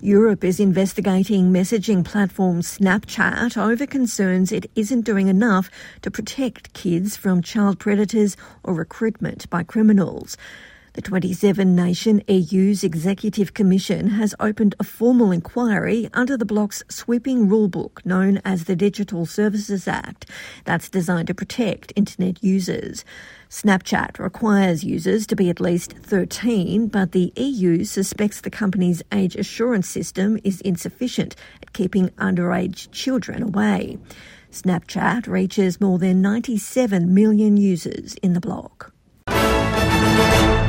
Europe is investigating messaging platform Snapchat over concerns it isn't doing enough to protect kids from child predators or recruitment by criminals. The 27-nation EU's Executive Commission has opened a formal inquiry under the bloc's sweeping rulebook known as the Digital Services Act that's designed to protect internet users. Snapchat requires users to be at least 13, but the EU suspects the company's age assurance system is insufficient at keeping underage children away. Snapchat reaches more than 97 million users in the bloc.